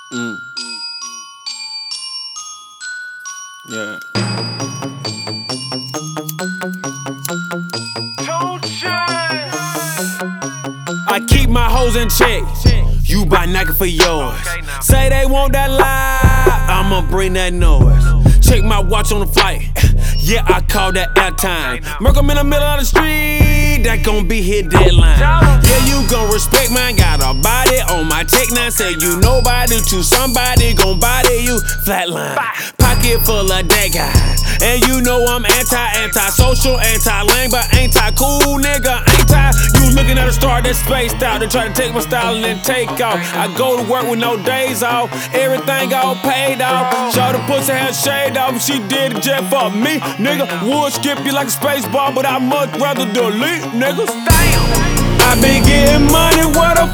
Mm. Yeah. I keep my hoes in check. You buy Nike for yours. Say they want that live, I'ma bring that noise. Check my watch on the flight. Yeah, I call that airtime. Merc, I'm in the middle of the street. That gon' be his deadline. Yeah, you gon' respect mine. Got a body on my tech now. Say you nobody to somebody gon' body you flatline. Pocket full of that guy. And you know I'm anti-social, anti-lame, but anti-cool, nigga. You looking at a star that's spaced out. They try to take my style and then take off. I go to work with no days off. Everything all paid off. Shawty pussy had shade off. She did it just for me, nigga. Would skip you like a space bar, but I much rather delete, niggas. Damn. I been getting money, what the